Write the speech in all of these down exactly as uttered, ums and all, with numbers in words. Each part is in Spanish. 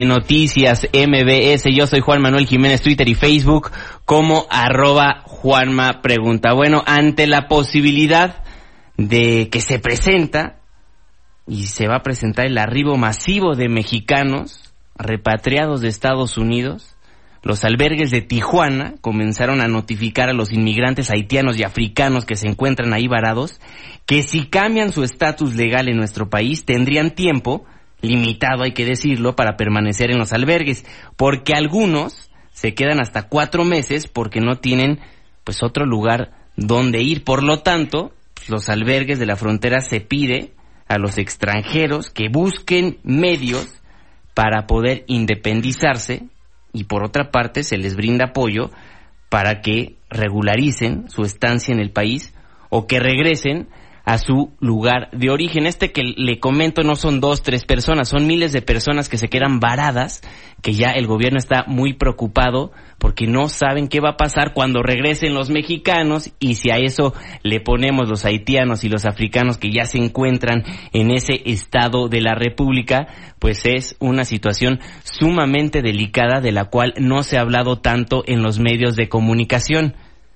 Noticias M B S. Yo soy Juan Manuel Jiménez, Twitter y Facebook como arroba Juanma Pregunta. Bueno, ante la posibilidad de que se presenta y se va a presentar el arribo masivo de mexicanos repatriados de Estados Unidos, los albergues de Tijuana comenzaron a notificar a los inmigrantes haitianos y africanos que se encuentran ahí varados que si cambian su estatus legal en nuestro país tendrían tiempo limitado, hay que decirlo, para permanecer en los albergues, porque algunos se quedan hasta cuatro meses porque no tienen pues otro lugar donde ir. Por lo tanto, los albergues de la frontera se pide a los extranjeros que busquen medios para poder independizarse y por otra parte se les brinda apoyo para que regularicen su estancia en el país o que regresen a su lugar de origen. Este que le comento no son dos, tres personas, son miles de personas que se quedan varadas, que ya el gobierno está muy preocupado porque no saben qué va a pasar cuando regresen los mexicanos, y si a eso le ponemos los haitianos y los africanos que ya se encuentran en ese estado de la República, pues es una situación sumamente delicada de la cual no se ha hablado tanto en los medios de comunicación.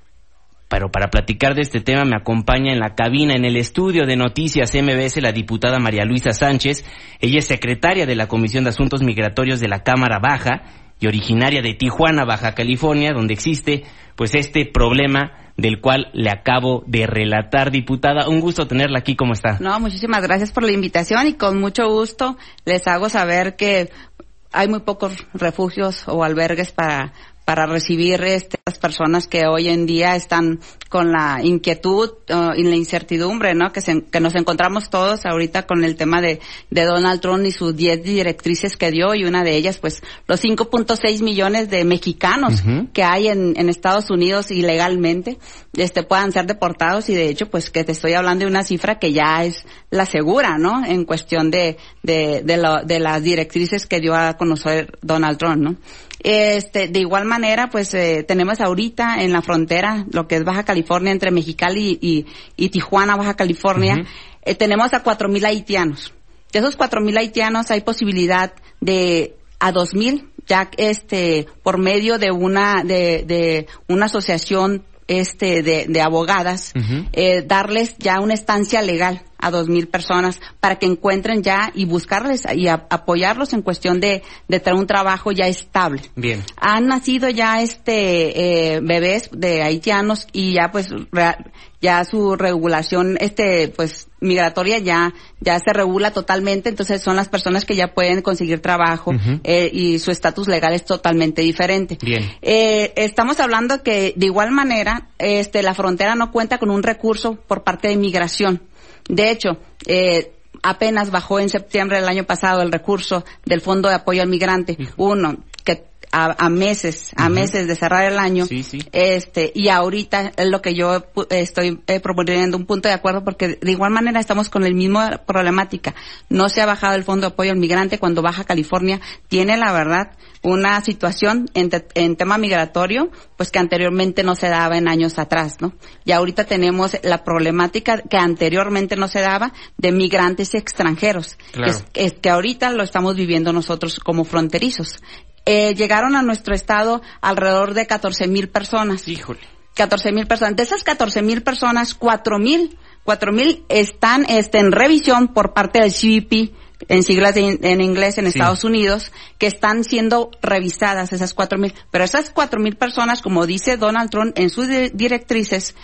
Pero para platicar de este tema me acompaña en la cabina, en el estudio de Noticias M B S, la diputada María Luisa Sánchez. Ella es secretaria de la Comisión de Asuntos Migratorios de la Cámara Baja y originaria de Tijuana, Baja California, donde existe pues este problema del cual le acabo de relatar. Diputada, un gusto tenerla aquí, ¿cómo está? No, muchísimas gracias por la invitación y con mucho gusto les hago saber que hay muy pocos refugios o albergues para para recibir estas personas que hoy en día están con la inquietud uh, y la incertidumbre, ¿no? Que, se, que nos encontramos todos ahorita con el tema de, de Donald Trump y sus diez directrices que dio, y una de ellas, pues, los cinco punto seis millones de mexicanos uh-huh. que hay en, en Estados Unidos ilegalmente, este, puedan ser deportados, y de hecho, pues, que te estoy hablando de una cifra que ya es la segura, ¿no? En cuestión de, de, de, lo, de las directrices que dio a conocer Donald Trump, ¿no? Este, de igual manera, pues, eh, tenemos ahorita en la frontera, lo que es Baja California, entre Mexicali y, y, y Tijuana, Baja California, uh-huh. eh, tenemos a cuatro mil haitianos. De esos cuatro mil haitianos hay posibilidad de a dos mil, ya este, por medio de una, de, de una asociación, este, de, de abogadas, uh-huh. eh, darles ya una estancia legal a dos mil personas para que encuentren ya y buscarles y a, apoyarlos en cuestión de, de tener un trabajo ya estable. Bien. Han nacido ya este, eh, bebés de haitianos y ya pues, re, ya su regulación, este, pues, migratoria ya, ya se regula totalmente, entonces son las personas que ya pueden conseguir trabajo, uh-huh. eh, y su estatus legal es totalmente diferente. Bien. Eh, estamos hablando que de igual manera, este, la frontera no cuenta con un recurso por parte de migración. De hecho, eh, apenas bajó en septiembre del año pasado el recurso del Fondo de Apoyo al Migrante, Hijo. uno, que a, a meses, a uh-huh. meses de cerrar el año, sí, sí. este, y ahorita es lo que yo estoy eh, proponiendo un punto de acuerdo, porque de igual manera estamos con el mismo problemática. No se ha bajado el Fondo de Apoyo al Migrante cuando Baja California tiene, la verdad, una situación en, te, en tema migratorio, pues que anteriormente no se daba en años atrás, ¿no? Y ahorita tenemos la problemática que anteriormente no se daba de migrantes extranjeros, claro. que, es, es que ahorita lo estamos viviendo nosotros como fronterizos. Eh, llegaron a nuestro estado alrededor de catorce mil personas. Híjole. catorce mil personas. De esas catorce mil personas, cuatro mil, cuatro mil están, este, en revisión por parte del C B P, en siglas de, en inglés en sí. Estados Unidos, que están siendo revisadas esas cuatro mil. Pero esas cuatro mil personas, como dice Donald Trump en sus di- directrices,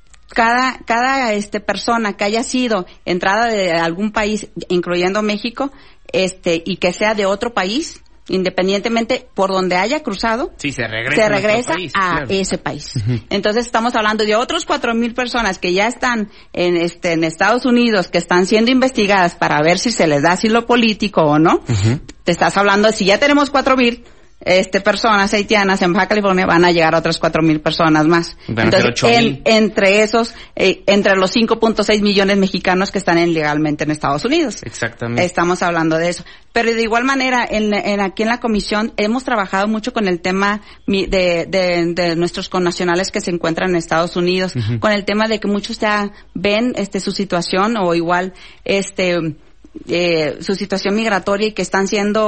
cada, cada, este, persona que haya sido entrada de algún país, incluyendo México, este, y que sea de otro país, independientemente por donde haya cruzado, sí, se regresa, se regresa a, país, a claro. ese país. Uh-huh. Entonces estamos hablando de otros cuatro mil personas que ya están en este en Estados Unidos, que están siendo investigadas para ver si se les da asilo político o no. Uh-huh. Te estás hablando, si ya tenemos cuatro mil este personas haitianas en Baja California, van a llegar a otras cuatro mil personas más. Van Entonces, en, entre esos, eh, entre los cinco punto seis millones mexicanos que están ilegalmente en Estados Unidos. Exactamente. Estamos hablando de eso. Pero de igual manera, en, en aquí en la comisión hemos trabajado mucho con el tema de, de, de nuestros connacionales que se encuentran en Estados Unidos, uh-huh. con el tema de que muchos ya ven este su situación o igual este eh, su situación migratoria y que están siendo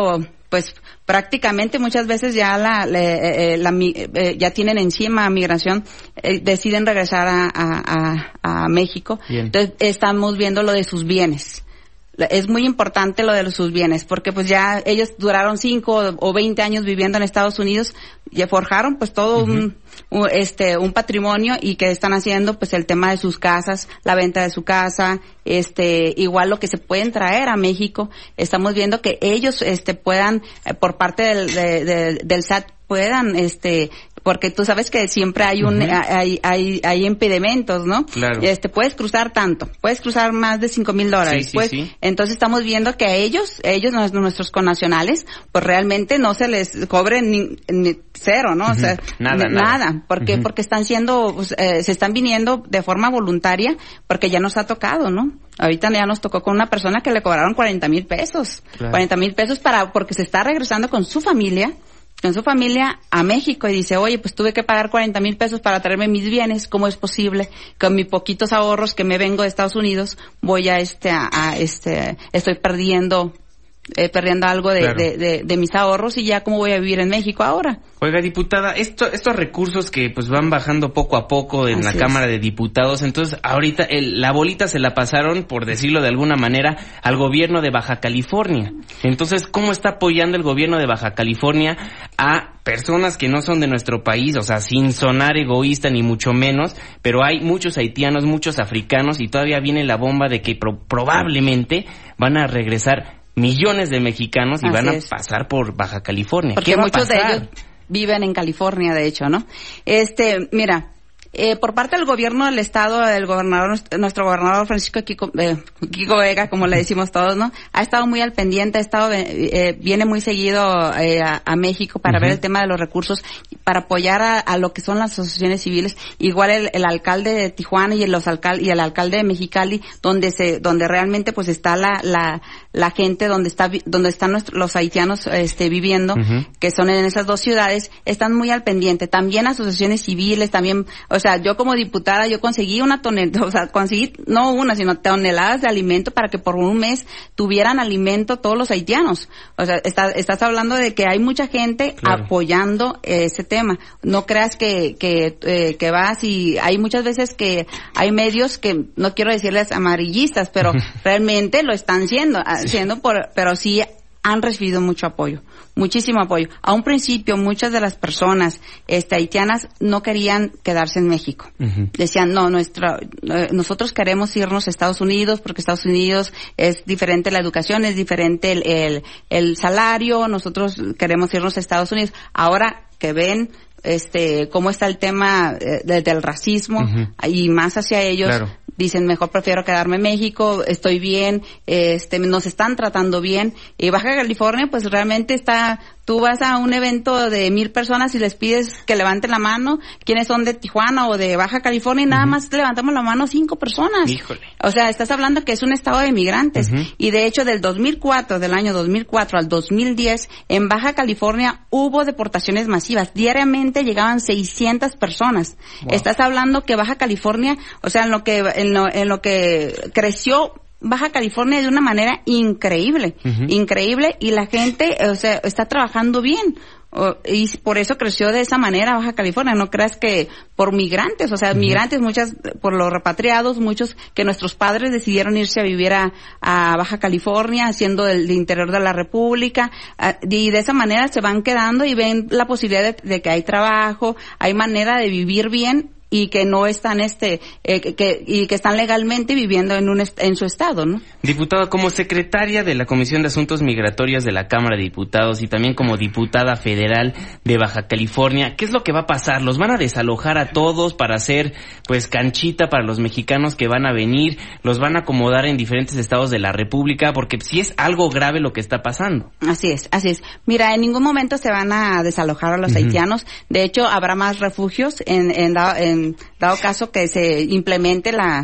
pues prácticamente muchas veces ya la, la, eh, la eh, ya tienen encima migración, eh, deciden regresar a, a, a, a México. Bien. Entonces estamos viendo lo de sus bienes. Es muy importante lo de sus bienes, porque pues ya ellos duraron cinco o veinte años viviendo en Estados Unidos, ya forjaron pues todo uh-huh. un, un, este, un patrimonio, y que están haciendo pues el tema de sus casas, la venta de su casa, este, igual lo que se pueden traer a México. Estamos viendo que ellos, este, puedan, eh, por parte del, de, de, del S A T, puedan, este, porque tú sabes que siempre hay un, uh-huh. hay, hay, hay impedimentos, ¿no? Claro. Este, puedes cruzar tanto, puedes cruzar más de cinco mil dólares. Sí, sí, pues, sí. Entonces estamos viendo que a ellos, ellos, nuestros connacionales, pues realmente no se les cobre ni, ni cero, ¿no? Uh-huh. O sea, nada, n- nada. nada. ¿Por qué? Uh-huh. Porque están siendo, pues, eh, se están viniendo de forma voluntaria, porque ya nos ha tocado, ¿no? Ahorita ya nos tocó con una persona que le cobraron cuarenta mil pesos. Claro. cuarenta mil pesos para, porque se está regresando con su familia, con su familia a México, y dice, oye, pues tuve que pagar cuarenta mil pesos para traerme mis bienes, ¿cómo es posible? Con mis poquitos ahorros que me vengo de Estados Unidos, voy a este, a, a este, estoy perdiendo, eh, perdiendo algo de, claro. de, de, de mis ahorros, y ya cómo voy a vivir en México ahora. Oiga, diputada, esto, estos recursos que pues van bajando poco a poco en Así la Cámara es. de Diputados, entonces ahorita el, la bolita se la pasaron, por decirlo de alguna manera, al gobierno de Baja California. Entonces, ¿cómo está apoyando el gobierno de Baja California a personas que no son de nuestro país? O sea, sin sonar egoísta ni mucho menos, pero hay muchos haitianos, muchos africanos, y todavía viene la bomba de que pro- probablemente van a regresar millones de mexicanos y Así van a es. pasar por Baja California. Porque ¿Qué va muchos a pasar? de ellos viven en California, de hecho, ¿no? Este, mira, eh, por parte del gobierno del estado, el gobernador, nuestro gobernador Francisco Kiko, eh, Kiko Vega, como le decimos todos, ¿no? Ha estado muy al pendiente, ha estado, eh, viene muy seguido eh, a, a México para uh-huh. ver el tema de los recursos, para apoyar a, a lo que son las asociaciones civiles. Igual el, el alcalde de Tijuana y el, los alcal, y el alcalde de Mexicali, donde se, donde realmente pues está la, la, la gente, donde está, donde están nuestros, los haitianos, este, viviendo, uh-huh. que son en esas dos ciudades, están muy al pendiente. También asociaciones civiles, también, o sea, yo como diputada, yo conseguí una tonelada, o sea, conseguí, no una, sino toneladas de alimento para que por un mes tuvieran alimento todos los haitianos. O sea, está, estás hablando de que hay mucha gente claro. apoyando ese tema. No creas que, que, eh, que vas y hay muchas veces que hay medios que, no quiero decirles amarillistas, pero realmente lo están siendo, haciendo por, pero sí han recibido mucho apoyo, muchísimo apoyo. A un principio, muchas de las personas este, haitianas no querían quedarse en México. Uh-huh. Decían, no, nuestra, eh, nosotros queremos irnos a Estados Unidos porque Estados Unidos es diferente la educación, es diferente el, el, el salario, nosotros queremos irnos a Estados Unidos. Ahora que ven este cómo está el tema eh, de, del racismo uh-huh. y más hacia ellos, claro. dicen, mejor prefiero quedarme en México, estoy bien, este, nos están tratando bien. Y Baja California, pues realmente está, tú vas a un evento de mil personas y les pides que levanten la mano, quienes son de Tijuana o de Baja California, y nada uh-huh. más levantamos la mano cinco personas. Híjole. O sea, estás hablando que es un estado de migrantes. Uh-huh. Y de hecho, del dos mil cuatro, del año dos mil cuatro al dos mil diez, en Baja California hubo deportaciones masivas. Diariamente llegaban seiscientas personas. Wow. Estás hablando que Baja California, o sea, en lo que, en lo, en lo que creció Baja California de una manera increíble, uh-huh. increíble, y la gente, o sea, está trabajando bien. O, y por eso creció de esa manera Baja California. No creas que por migrantes, o sea, uh-huh. migrantes, muchas, por los repatriados, muchos que nuestros padres decidieron irse a vivir a, a Baja California, siendo del, del interior de la República, a, y de esa manera se van quedando y ven la posibilidad de, de que hay trabajo, hay manera de vivir bien, y que no están este eh, que y que están legalmente viviendo en un est- en su estado, ¿no? Diputada, como secretaria de la Comisión de Asuntos Migratorios de la Cámara de Diputados y también como diputada federal de Baja California, ¿qué es lo que va a pasar? ¿Los van a desalojar a todos para hacer pues canchita para los mexicanos que van a venir? ¿Los van a acomodar en diferentes estados de la República? Porque sí es algo grave lo que está pasando. Así es, así es. Mira, en ningún momento se van a desalojar a los uh-huh. haitianos. De hecho, habrá más refugios en en, en En dado caso que se implemente la,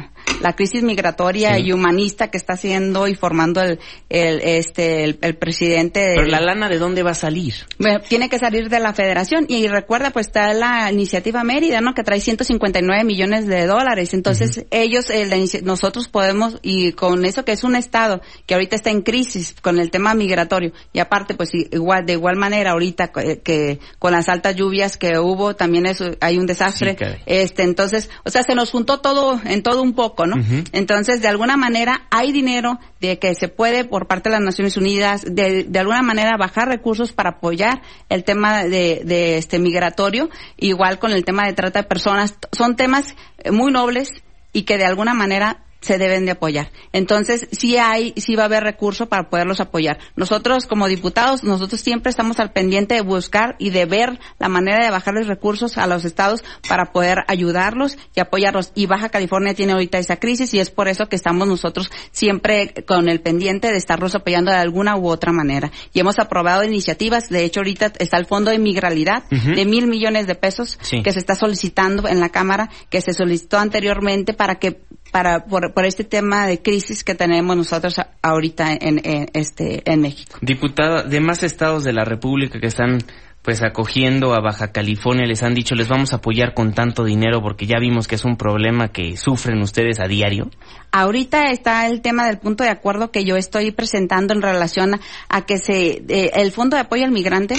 la crisis migratoria sí. y humanista que está haciendo y formando el, el este el, el presidente. De, Pero la lana, ¿de dónde va a salir? Bueno, tiene que salir de la Federación, y recuerda, pues está la iniciativa Mérida, ¿no? Que trae ciento cincuenta y nueve millones de dólares. Entonces, uh-huh. ellos, eh, la inici- nosotros podemos, y con eso que es un estado que ahorita está en crisis con el tema migratorio, y aparte, pues igual, de igual manera, ahorita que, que con las altas lluvias que hubo, también es, hay un desastre. Sí, este, entonces, o sea, se nos juntó todo, en todo un poco, ¿no? Uh-huh. Entonces, de alguna manera, hay dinero de que se puede, por parte de las Naciones Unidas, de, de alguna manera bajar recursos para apoyar el tema de, de este migratorio, igual con el tema de trata de personas. Son temas muy nobles y que de alguna manera se deben de apoyar. Entonces, sí hay, sí va a haber recursos para poderlos apoyar. Nosotros, como diputados, nosotros siempre estamos al pendiente de buscar y de ver la manera de bajarles recursos a los estados para poder ayudarlos y apoyarlos. Y Baja California tiene ahorita esa crisis, y es por eso que estamos nosotros siempre con el pendiente de estarlos apoyando de alguna u otra manera. Y hemos aprobado iniciativas. De hecho, ahorita está el Fondo de Migralidad uh-huh. de mil millones de pesos sí. que se está solicitando en la Cámara, que se solicitó anteriormente para que para por, por este tema de crisis que tenemos nosotros ahorita en, en este en México. Diputada, demás estados de la República que están pues acogiendo a Baja California les han dicho, les vamos a apoyar con tanto dinero porque ya vimos que es un problema que sufren ustedes a diario. Ahorita está el tema del punto de acuerdo que yo estoy presentando en relación a, a que se eh, el Fondo de Apoyo al Migrante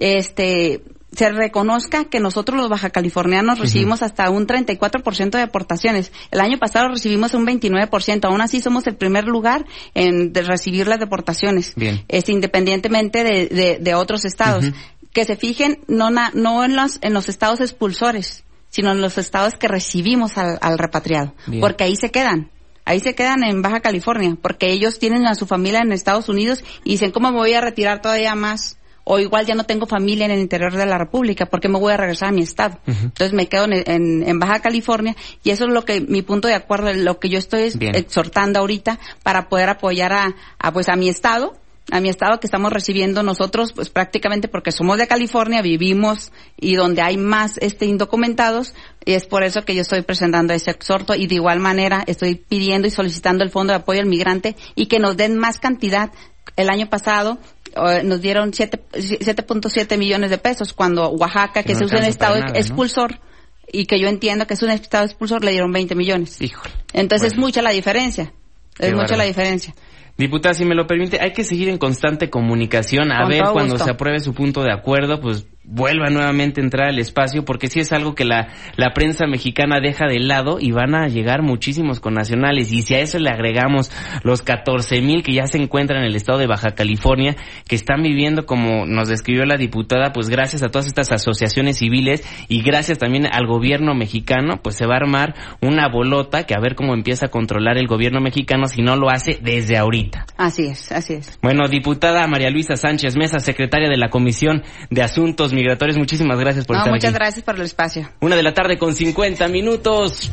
este se reconozca que nosotros los bajacalifornianos recibimos uh-huh. hasta un treinta y cuatro por ciento de aportaciones. El año pasado recibimos un veintinueve por ciento. Aún así somos el primer lugar en de recibir las deportaciones. Bien. Este, independientemente de, de, de otros estados. Uh-huh. Que se fijen no, na, no en los, en los estados expulsores, sino en los estados que recibimos al, al repatriado. Bien. Porque ahí se quedan. Ahí se quedan en Baja California. Porque ellos tienen a su familia en Estados Unidos y dicen, ¿cómo me voy a retirar todavía más? O igual ya no tengo familia en el interior de la República, ¿por qué me voy a regresar a mi estado? Uh-huh. Entonces me quedo en, en, en Baja California, y eso es lo que, mi punto de acuerdo, lo que yo estoy Bien. exhortando ahorita para poder apoyar a, a pues a mi estado, a mi estado que estamos recibiendo nosotros, pues prácticamente porque somos de California, vivimos y donde hay más este indocumentados, y es por eso que yo estoy presentando ese exhorto, y de igual manera estoy pidiendo y solicitando el Fondo de Apoyo al Migrante y que nos den más cantidad. El año pasado nos dieron siete punto siete millones de pesos, cuando Oaxaca, que, que no es un estado nada, expulsor, ¿no? Y que yo entiendo que es un estado expulsor, le dieron veinte millones. Híjole. Entonces bueno. es mucha la diferencia, es Qué mucha bárbaro. la diferencia. Diputada, si me lo permite, hay que seguir en constante comunicación, a Con ver cuando gusto. se apruebe su punto de acuerdo, pues vuelva nuevamente a entrar al espacio, porque sí es algo que la la prensa mexicana deja de lado, y van a llegar muchísimos connacionales, y si a eso le agregamos los catorce mil que ya se encuentran en el estado de Baja California, que están viviendo, como nos describió la diputada, pues gracias a todas estas asociaciones civiles y gracias también al gobierno mexicano, pues se va a armar una bolota que a ver cómo empieza a controlar el gobierno mexicano si no lo hace desde ahorita. Así es, así es. Bueno, diputada María Luisa Sánchez Mesa, secretaria de la Comisión de Asuntos Migratorios, muchísimas gracias por no, estar muchas aquí. gracias por el espacio. Una de la tarde con cincuenta minutos.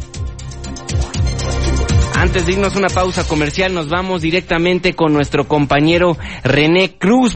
Antes de irnos a una pausa comercial, nos vamos directamente con nuestro compañero René Cruz.